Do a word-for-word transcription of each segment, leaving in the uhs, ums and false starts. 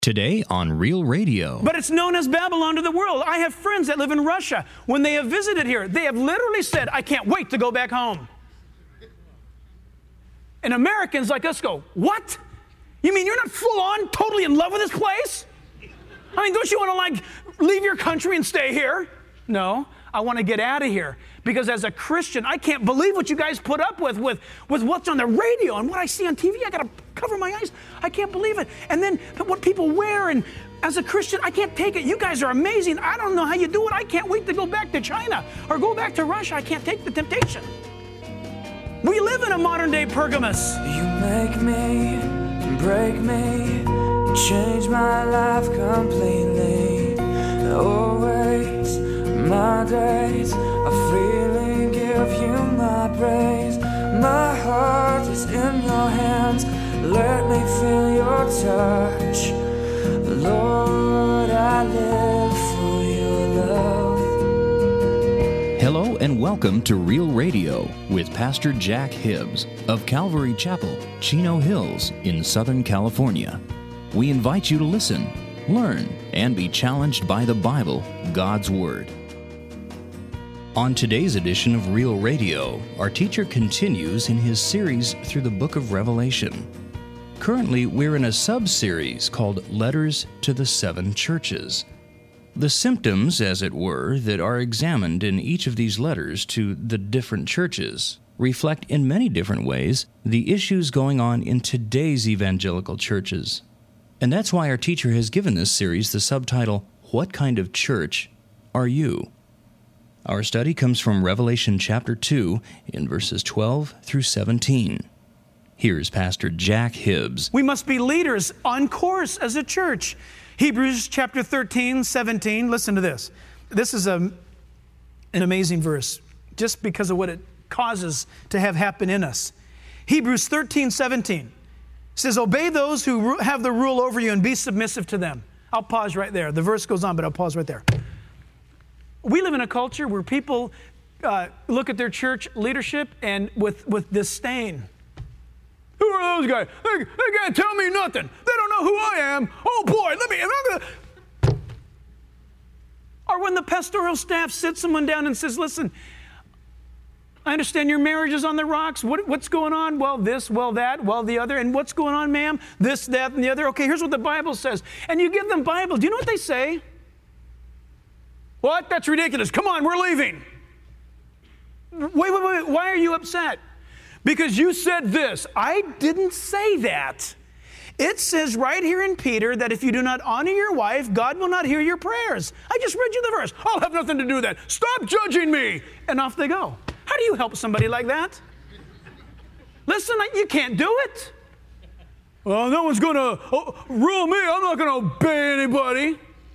Today on Real Radio. But it's known as Babylon to the world. I have friends that live in Russia. When they have visited here, they have literally said, I can't wait to go back home. And Americans like us go, what? You mean you're not full on, totally in love with this place? I mean, don't you want to like leave your country and stay here? No, I want to get out of here. Because as a Christian, I can't believe what you guys put up with, with, with what's on the radio and what I see on T V. I got to cover my eyes. I can't believe it. And then what people wear, and as a Christian, I can't take it. You guys are amazing. I don't know how you do it. I can't wait to go back to China or go back to Russia. I can't take the temptation. We live in a modern day Pergamus. You make me, break me, change my life completely. Always my days are freely give you my praise. My heart is in your hands. Let me feel your touch. Lord, I live for your love. Hello and welcome to Real Radio with Pastor Jack Hibbs of Calvary Chapel, Chino Hills in Southern California. We invite you to listen, learn, and be challenged by the Bible, God's Word. On today's edition of Real Radio, our teacher continues in his series through the book of Revelation. Currently, we're in a sub-series called Letters to the Seven Churches. The symptoms, as it were, that are examined in each of these letters to the different churches reflect in many different ways the issues going on in today's evangelical churches. And that's why our teacher has given this series the subtitle, What Kind of Church Are You? Our study comes from Revelation chapter two in verses twelve through seventeen. Here's Pastor Jack Hibbs. We must be leaders on course as a church. Hebrews chapter thirteen, seventeen. Listen to this. This is a, an amazing verse just because of what it causes to have happen in us. Hebrews thirteen, seventeen says, obey those who have the rule over you and be submissive to them. I'll pause right there. The verse goes on, but I'll pause right there. We live in a culture where people uh, look at their church leadership and with, with disdain. Who are those guys? They, they can't tell me nothing. They don't know who I am. Oh boy, let me, am I gonna... Or when the pastoral staff sits someone down and says, listen, I understand your marriage is on the rocks. What, what's going on? Well, this, well, that, well, the other. And what's going on, ma'am? This, that, and the other. Okay, here's what the Bible says. And you give them Bibles. Do you know what they say? What? That's ridiculous. Come on, we're leaving. Wait, wait, wait. Why are you upset? Because you said this. I didn't say that. It says right here in Peter that if you do not honor your wife, God will not hear your prayers. I just read you the verse. I'll have nothing to do with that. Stop judging me. And off they go. How do you help somebody like that? Listen, you can't do it. Well, no one's going to rule me. I'm not going to obey anybody.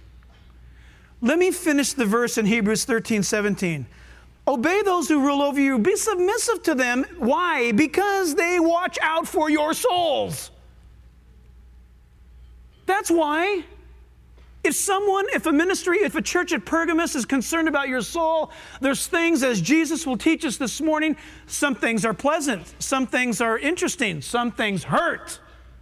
Let me finish the verse in Hebrews thirteen, seventeen. Obey those who rule over you. Be submissive to them. Why? Because they watch out for your souls. That's why. If someone, if a ministry, if a church at Pergamus is concerned about your soul, there's things, as Jesus will teach us this morning, some things are pleasant, some things are interesting, some things hurt.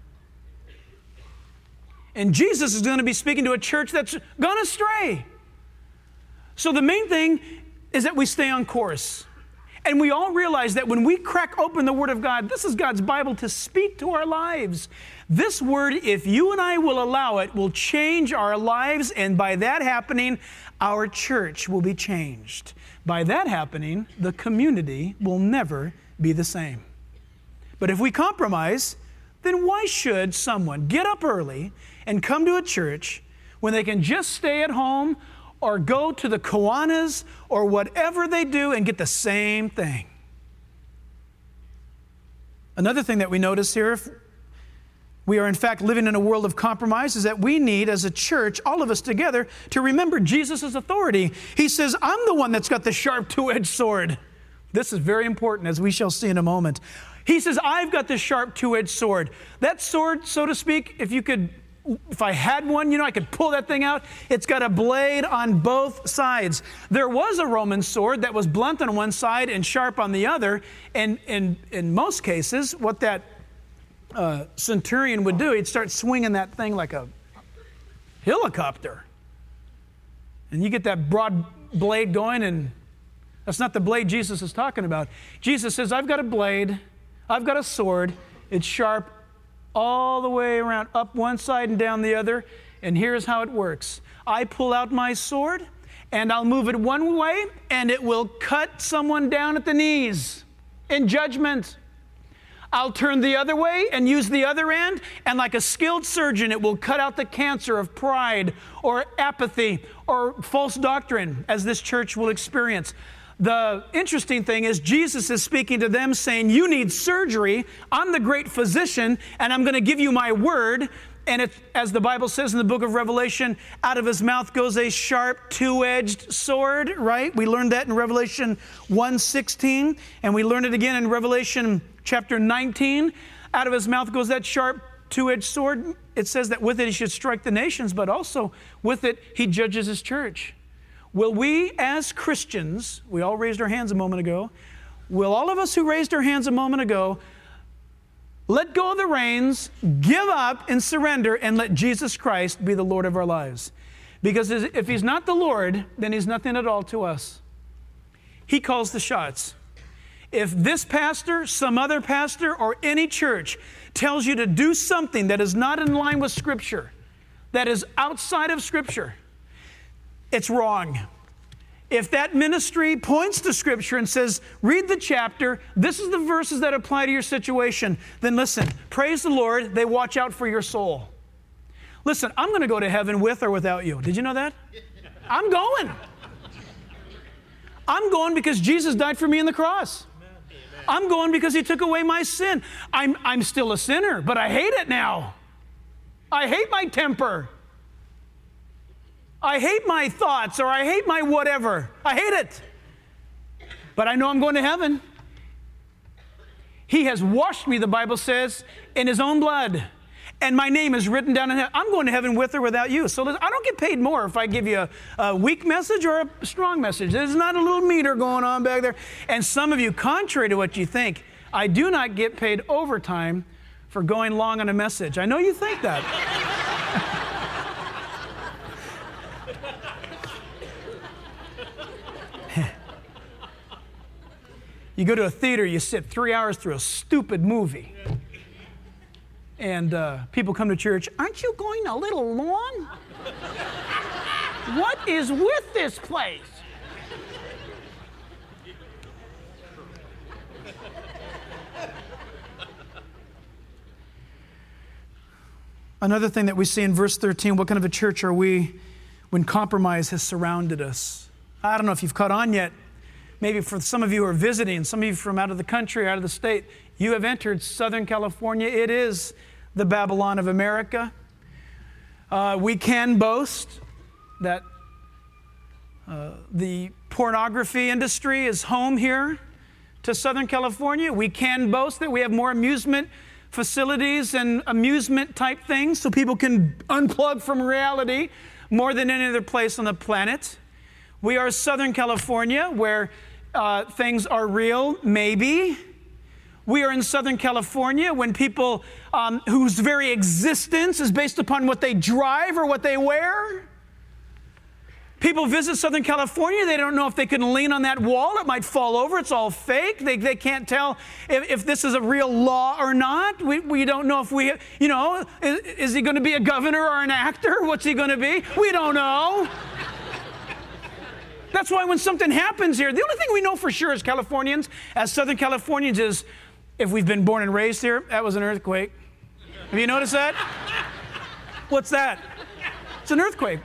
And Jesus is going to be speaking to a church that's gone astray. So the main thing is that we stay on course. And we all realize that when we crack open the Word of God, this is God's Bible to speak to our lives. This Word, if you and I will allow it, will change our lives. And by that happening, our church will be changed. By that happening, the community will never be the same. But if we compromise, then why should someone get up early and come to a church when they can just stay at home or go to the Kiwanis or whatever they do and get the same thing? Another thing that we notice here, if we are in fact living in a world of compromise, is that we need as a church, all of us together, to remember Jesus' authority. He says, I'm the one that's got the sharp two-edged sword. This is very important, as we shall see in a moment. He says, I've got the sharp two-edged sword. That sword, so to speak, if you could, if I had one, you know, I could pull that thing out. It's got a blade on both sides. There was a Roman sword that was blunt on one side and sharp on the other. And in, in most cases, what that uh, centurion would do, he'd start swinging that thing like a helicopter. And you get that broad blade going, and that's not the blade Jesus is talking about. Jesus says, I've got a blade, I've got a sword, it's sharp all the way around, up one side and down the other, and here's how it works. I pull out my sword, and I'll move it one way, and it will cut someone down at the knees in judgment. I'll turn the other way and use the other end, and like a skilled surgeon, it will cut out the cancer of pride or apathy or false doctrine, as this church will experience. The interesting thing is Jesus is speaking to them saying, you need surgery. I'm the great physician, and I'm going to give you my word. And it, as the Bible says in the book of Revelation, out of his mouth goes a sharp, two-edged sword, right? We learned that in Revelation one sixteen, and we learned it again in Revelation chapter nineteen. Out of his mouth goes that sharp, two-edged sword. It says that with it he should strike the nations, but also with it he judges his church. Will we as Christians, we all raised our hands a moment ago, will all of us who raised our hands a moment ago let go of the reins, give up and surrender, and let Jesus Christ be the Lord of our lives? Because if he's not the Lord, then he's nothing at all to us. He calls the shots. If this pastor, some other pastor, or any church tells you to do something that is not in line with Scripture, that is outside of Scripture, it's wrong. If that ministry points to Scripture and says, read the chapter, this is the verses that apply to your situation, then listen, praise the Lord, they watch out for your soul. Listen, I'm going to go to heaven with or without you. Did you know that? I'm going. I'm going because Jesus died for me on the cross. I'm going because he took away my sin. I'm, I'm still a sinner, but I hate it now. I hate my temper. I hate my thoughts, or I hate my whatever. I hate it. But I know I'm going to heaven. He has washed me, the Bible says, in his own blood. And my name is written down in heaven. I'm going to heaven with or without you. So I don't get paid more if I give you a, a weak message or a strong message. There's not a little meter going on back there. And some of you, contrary to what you think, I do not get paid overtime for going long on a message. I know you think that. You go to a theater, you sit three hours through a stupid movie. And uh, people come to church, aren't you going a little long? What is with this place? Another thing that we see in verse thirteen, what kind of a church are we when compromise has surrounded us? I don't know if you've caught on yet. Maybe for some of you who are visiting, some of you from out of the country, out of the state, you have entered Southern California. It is the Babylon of America. Uh, we can boast that uh, the pornography industry is home here to Southern California. We can boast that we have more amusement facilities and amusement type things so people can unplug from reality more than any other place on the planet. We are Southern California, where uh, things are real, maybe. We are in Southern California when people um, whose very existence is based upon what they drive or what they wear. People visit Southern California, they don't know if they can lean on that wall, it might fall over, it's all fake. They, they can't tell if, if this is a real law or not. We, we don't know if we, you know, is, is he going to be a governor or an actor? What's he going to be? We don't know. That's why when something happens here, the only thing we know for sure as Californians, as Southern Californians, is if we've been born and raised here, that was an earthquake. Have you noticed that? What's that? It's an earthquake.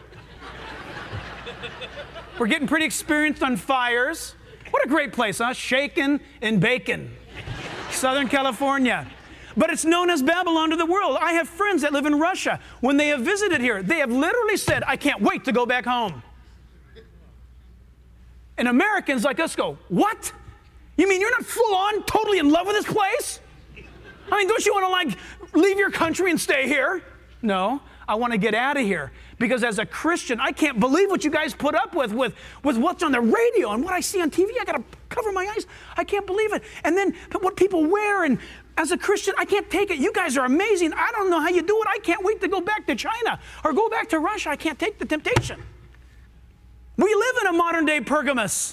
We're getting pretty experienced on fires. What a great place, huh? Shaken and bacon. Southern California. But it's known as Babylon to the world. I have friends that live in Russia. When they have visited here, they have literally said, I can't wait to go back home. And Americans like us go, what? You mean you're not full on, totally in love with this place? I mean, don't you want to like leave your country and stay here? No. I want to get out of here. Because as a Christian, I can't believe what you guys put up with, with, with what's on the radio and what I see on T V. I got to cover my eyes. I can't believe it. And then what people wear, and as a Christian, I can't take it. You guys are amazing. I don't know how you do it. I can't wait to go back to China or go back to Russia. I can't take the temptation. We live in a modern day Pergamos.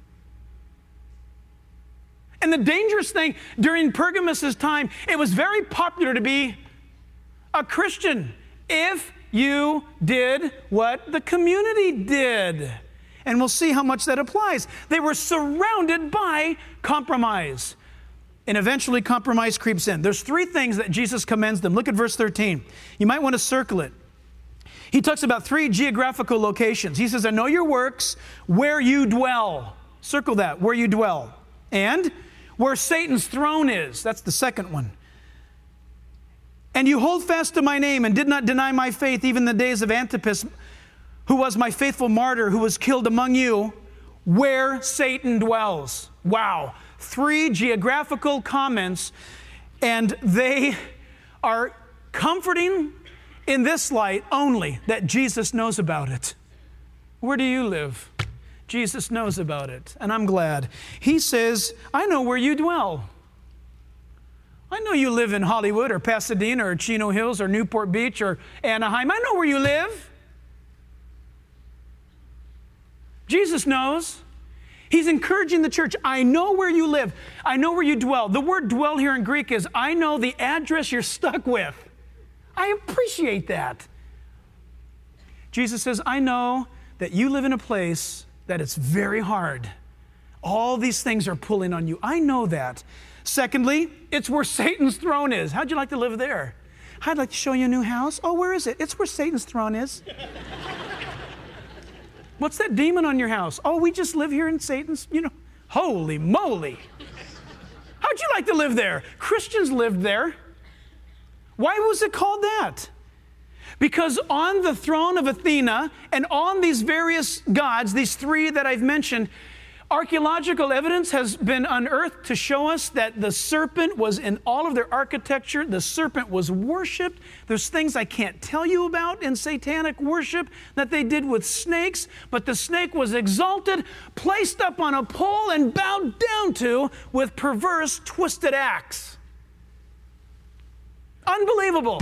And the dangerous thing, during Pergamos' time, it was very popular to be a Christian if you did what the community did. And we'll see how much that applies. They were surrounded by compromise. And eventually compromise creeps in. There's three things that Jesus commends them. Look at verse thirteen. You might want to circle it. He talks about three geographical locations. He says, I know your works, where you dwell. Circle that, where you dwell. And where Satan's throne is. That's the second one. And you hold fast to my name and did not deny my faith, even the days of Antipas, who was my faithful martyr, who was killed among you, where Satan dwells. Wow. Three geographical comments, and they are comforting in this light only that Jesus knows about it. Where do you live? Jesus knows about it, and I'm glad. He says, I know where you dwell. I know you live in Hollywood or Pasadena or Chino Hills or Newport Beach or Anaheim. I know where you live. Jesus knows. He's encouraging the church. I know where you live. I know where you dwell. The word dwell here in Greek is, I know the address you're stuck with. I appreciate that. Jesus says, I know that you live in a place that it's very hard. All these things are pulling on you. I know that. Secondly, it's where Satan's throne is. How'd you like to live there? I'd like to show you a new house. Oh, where is it? It's where Satan's throne is. What's that demon on your house? Oh, we just live here in Satan's, you know. Holy moly. How'd you like to live there? Christians lived there. Why was it called that? Because on the throne of Athena and on these various gods, these three that I've mentioned, archaeological evidence has been unearthed to show us that the serpent was in all of their architecture. The serpent was worshipped. There's things I can't tell you about in satanic worship that they did with snakes, but the snake was exalted, placed up on a pole, and bowed down to with perverse, twisted acts. Unbelievable.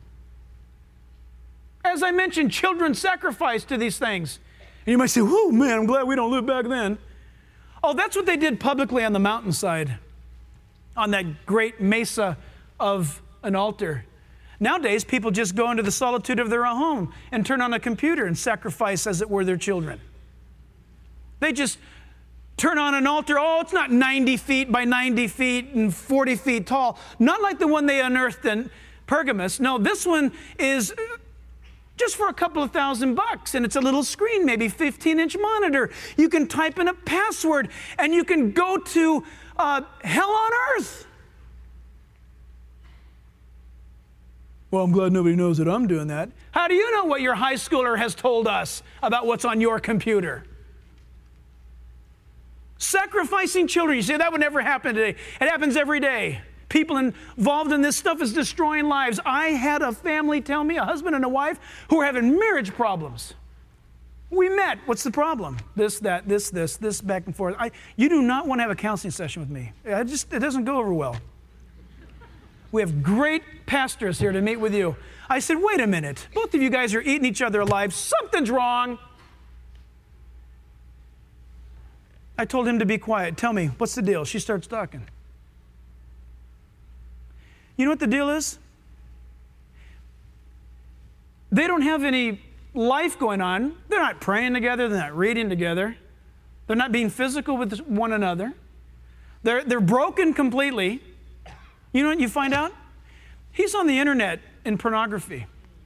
As I mentioned, children sacrificed to these things. And you might say, whoa, man, I'm glad we don't live back then. Oh, that's what they did publicly on the mountainside, on that great mesa of an altar. Nowadays, people just go into the solitude of their own home and turn on a computer and sacrifice as it were their children. They just turn on an altar. Oh, it's not ninety feet by ninety feet and forty feet tall. Not like the one they unearthed in Pergamos. No, this one is just for a couple of thousand bucks, and it's a little screen, maybe fifteen inch monitor. You can type in a password, and you can go to uh, hell on earth. Well, I'm glad nobody knows that I'm doing that. How do you know what your high schooler has told us about what's on your computer? Sacrificing children. You say that would never happen today. It happens every day. People involved in this stuff is destroying lives. I had a family tell me, a husband and a wife, who were having marriage problems. We met. What's the problem? This, that, this, this, this, back and forth. I, you do not want to have a counseling session with me. I just, it doesn't go over well. We have great pastors here to meet with you. I said, wait a minute. Both of you guys are eating each other alive. Something's wrong. I told him to be quiet. Tell me, what's the deal? She starts talking. You know what the deal is? They don't have any life going on. They're not praying together. They're not reading together. They're not being physical with one another. They're, they're broken completely. You know what you find out? He's on the internet in pornography.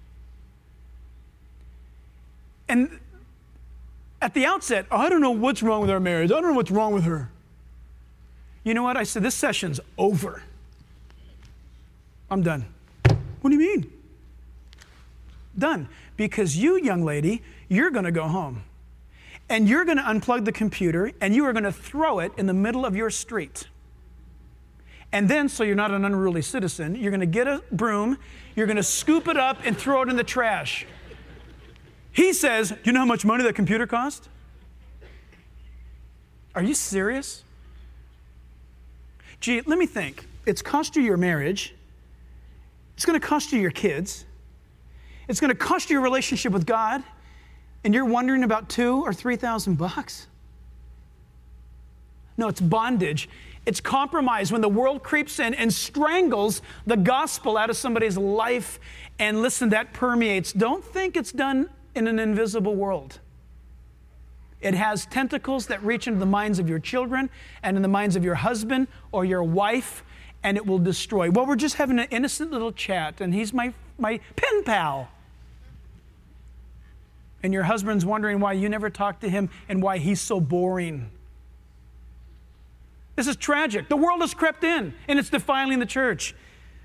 And at the outset, oh, I don't know what's wrong with our marriage. I don't know what's wrong with her. You know what? I said, this session's over. I'm done. What do you mean? Done. Because you, young lady, you're going to go home. And you're going to unplug the computer, and you are going to throw it in the middle of your street. And then, so you're not an unruly citizen, you're going to get a broom, you're going to scoop it up and throw it in the trash. He says, do you know how much money that computer cost? Are you serious? Gee, let me think. It's cost you your marriage. It's going to cost you your kids. It's going to cost you your relationship with God. And you're wondering about two or three thousand bucks? No, it's bondage. It's compromise when the world creeps in and strangles the gospel out of somebody's life. And listen, that permeates. Don't think it's done in an invisible world. It has tentacles that reach into the minds of your children and in the minds of your husband or your wife, and it will destroy. Well, we're just having an innocent little chat, and he's my, my pen pal. And your husband's wondering why you never talk to him and why he's so boring. This is tragic. The world has crept in, and it's defiling the church.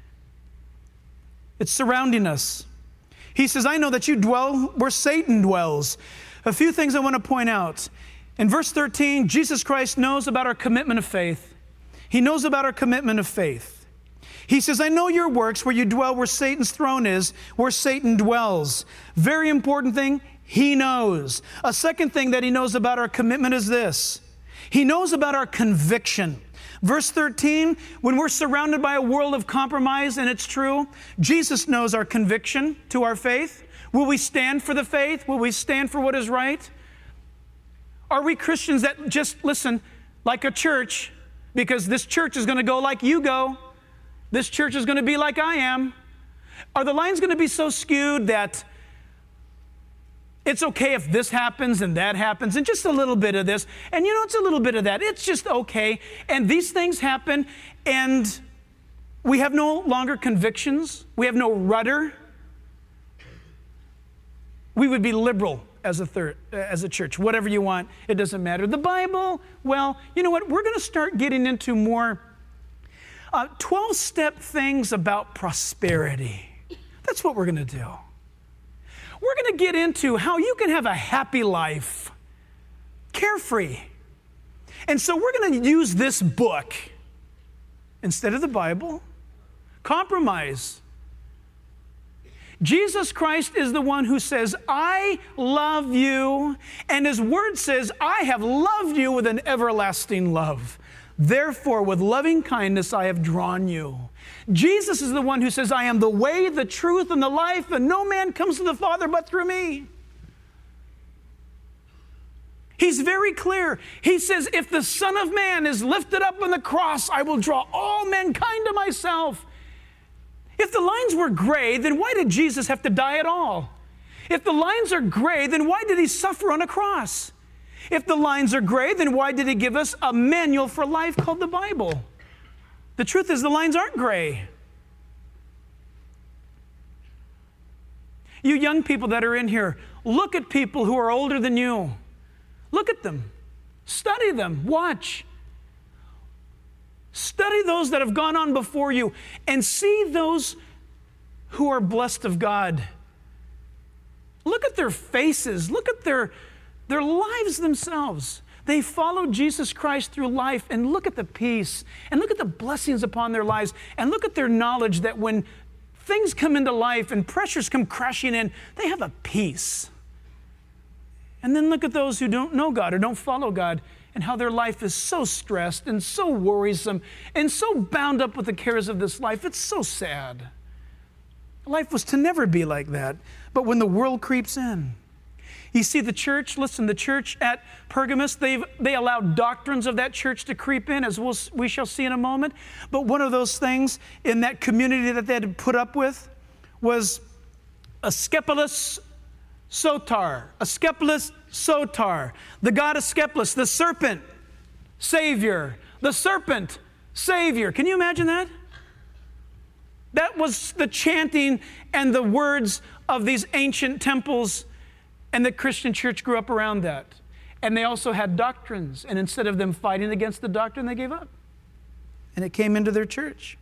It's surrounding us. He says, I know that you dwell where Satan dwells. A few things I want to point out. In verse thirteen, Jesus Christ knows about our commitment of faith. He knows about our commitment of faith. He says, I know your works, where you dwell, where Satan's throne is, where Satan dwells. Very important thing, he knows. A second thing that he knows about our commitment is this. He knows about our conviction. Verse thirteen, when we're surrounded by a world of compromise, and it's true, Jesus knows our conviction to our faith. Will we stand for the faith? Will we stand for what is right? Are we Christians that just, listen, like a church, because this church is going to go like you go. This church is going to be like I am. Are the lines going to be so skewed that it's okay if this happens and that happens and just a little bit of this, and you know, it's a little bit of that. It's just okay. And these things happen, and we have no longer convictions. We have no rudder. We would be liberal as a third, as a church. Whatever you want, it doesn't matter. The Bible, well, you know what? We're going to start getting into more uh, twelve-step things about prosperity. That's what we're going to do. We're going to get into how you can have a happy life, carefree. And so we're going to use this book instead of the Bible. Compromise. Jesus Christ is the one who says, I love you. And his word says, I have loved you with an everlasting love. Therefore, with loving kindness, I have drawn you. Jesus is the one who says, I am the way, the truth, and the life, and no man comes to the Father but through me. He's very clear. He says, if the Son of Man is lifted up on the cross, I will draw all mankind to myself. If the lines were gray, then why did Jesus have to die at all? If the lines are gray, then why did he suffer on a cross? If the lines are gray, then why did he give us a manual for life called the Bible? The truth is the lines aren't gray. You young people that are in here, look at people who are older than you. Look at them. Study them. Watch. Study those that have gone on before you and see those who are blessed of God. Look at their faces. Look at their, their lives themselves. They followed Jesus Christ through life, and look at the peace, and look at the blessings upon their lives, and look at their knowledge that when things come into life and pressures come crashing in, they have a peace. And then look at those who don't know God or don't follow God, and how their life is so stressed and so worrisome and so bound up with the cares of this life. It's so sad. Life was to never be like that. But when the world creeps in, you see the church, listen, the church at Pergamos, they've, they allowed doctrines of that church to creep in, as we'll, we shall see in a moment. But one of those things in that community that they had to put up with was Asclepius Soter, Asclepius Soter, the god Asclepius, the serpent savior, the serpent savior. Can you imagine that? That was the chanting and the words of these ancient temples, and the Christian church grew up around that. And they also had doctrines, and instead of them fighting against the doctrine, they gave up. And it came into their church.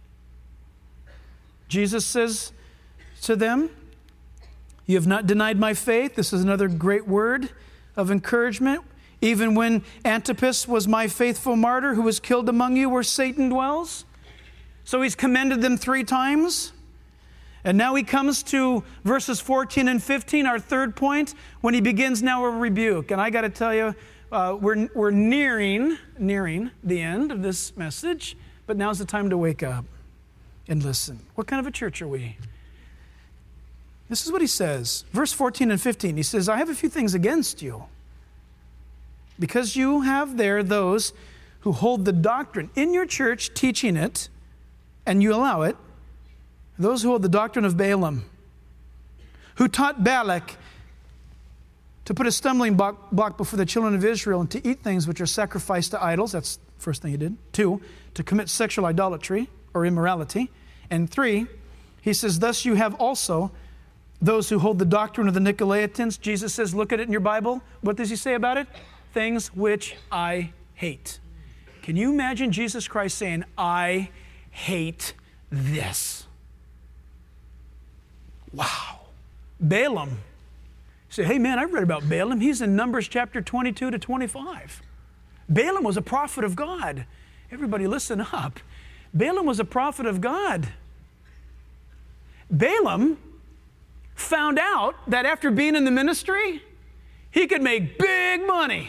Jesus says to them, you have not denied my faith. This is another great word of encouragement. Even when Antipas was my faithful martyr who was killed among you where Satan dwells. So he's commended them three times. And now he comes to verses fourteen and fifteen, our third point, when he begins now a rebuke. And I got to tell you, uh, we're, we're nearing, nearing the end of this message, but now's the time to wake up and listen. What kind of a church are we? This is what he says. Verse fourteen and fifteen, he says, I have a few things against you, because you have there those who hold the doctrine in your church, teaching it, and you allow it, those who hold the doctrine of Balaam, who taught Balak to put a stumbling block, block before the children of Israel and to eat things which are sacrificed to idols. That's the first thing he did. Two, to commit sexual idolatry or immorality. And three, he says, thus you have also those who hold the doctrine of the Nicolaitans. Jesus says, look at it in your Bible. What does he say about it? Things which I hate. Can you imagine Jesus Christ saying, I hate this? Wow. Balaam. Say, hey man, I've read about Balaam. He's in Numbers chapter twenty-two to twenty-five. Balaam was a prophet of God. Everybody listen up. Balaam was a prophet of God. Balaam found out that after being in the ministry, he could make big money.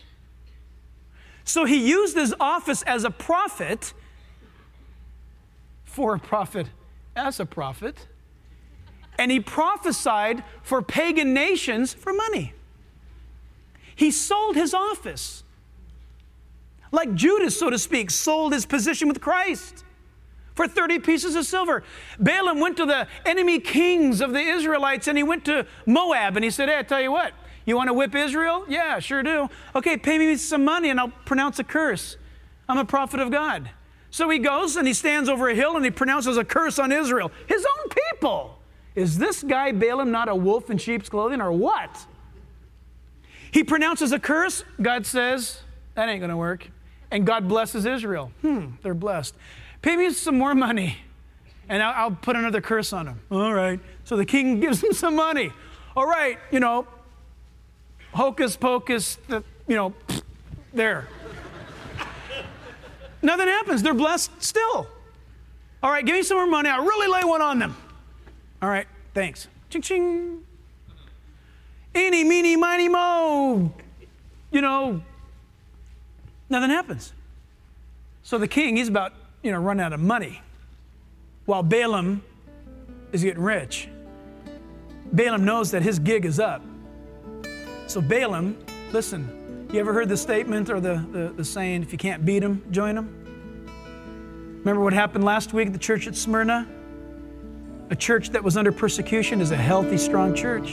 So he used his office as a prophet for a prophet as a prophet. And he prophesied for pagan nations for money. He sold his office. Like Judas, so to speak, sold his position with Christ for thirty pieces of silver. Balaam went to the enemy kings of the Israelites, and he went to Moab, and he said, hey, I tell you what, you want to whip Israel? Yeah, sure do. Okay, pay me some money, and I'll pronounce a curse. I'm a prophet of God. So he goes, and he stands over a hill, and he pronounces a curse on Israel, his own people. Is this guy Balaam not a wolf in sheep's clothing or what? He pronounces a curse. God says, that ain't going to work. And God blesses Israel. Hmm, they're blessed. Pay me some more money, and I'll, I'll put another curse on them. All right. So the king gives him some money. All right, you know, hocus pocus, the, you know, there. Nothing happens. They're blessed still. All right, give me some more money. I'll really lay one on them. All right, thanks. Ching, ching. Eeny, meeny, miny, mo. You know, nothing happens. So the king, he's about, you know, running out of money, while Balaam is getting rich. Balaam knows that his gig is up. So Balaam, listen, you ever heard the statement or the, the, the saying, if you can't beat them, join them? Remember what happened last week at the church at Smyrna? A church that was under persecution is a healthy, strong church.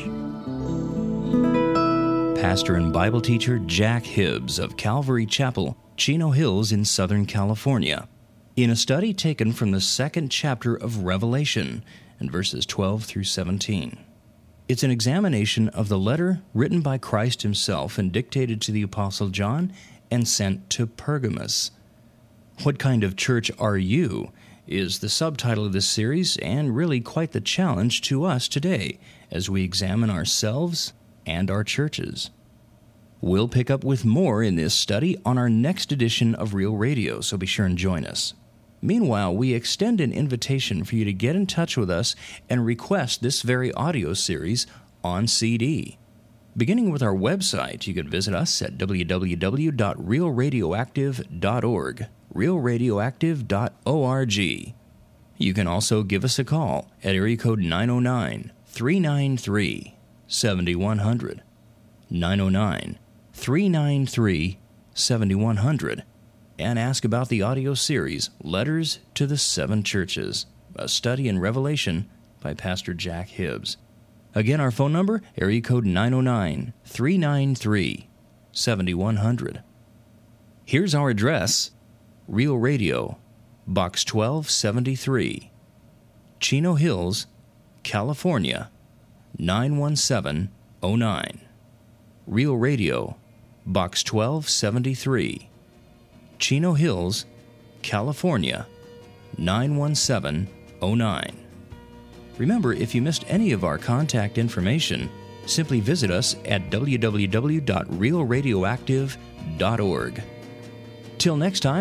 Pastor and Bible teacher Jack Hibbs of Calvary Chapel, Chino Hills in Southern California, in a study taken from the second chapter of Revelation in verses twelve through seventeen. It's an examination of the letter written by Christ himself and dictated to the Apostle John and sent to Pergamos. What kind of church are you? Is the subtitle of this series, and really quite the challenge to us today as we examine ourselves and our churches. We'll pick up with more in this study on our next edition of Real Radio, so be sure and join us. Meanwhile, we extend an invitation for you to get in touch with us and request this very audio series on C D. Beginning with our website, you can visit us at w w w dot real radioactive dot org. real radioactive dot org. You can also give us a call at area code nine oh nine, three nine three, seven one zero zero, nine oh nine, three nine three, seven one zero zero, and ask about the audio series, Letters to the Seven Churches, a study in Revelation by Pastor Jack Hibbs. Again, our phone number, area code nine oh nine, three nine three, seven one zero zero. Here's our address: Real Radio, Box twelve seventy-three, Chino Hills, California, nine one seven oh nine. Real Radio, Box twelve seventy-three, Chino Hills, California, nine one seven oh nine. Remember, if you missed any of our contact information, simply visit us at w w w dot real radioactive dot org. Till next time,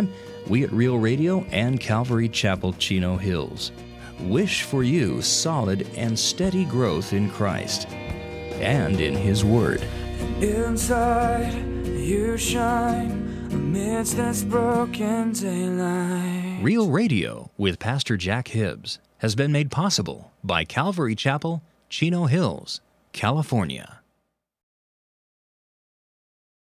we at Real Radio and Calvary Chapel, Chino Hills wish for you solid and steady growth in Christ and in His Word. Inside you shine amidst this broken daylight. Real Radio with Pastor Jack Hibbs has been made possible by Calvary Chapel, Chino Hills, California.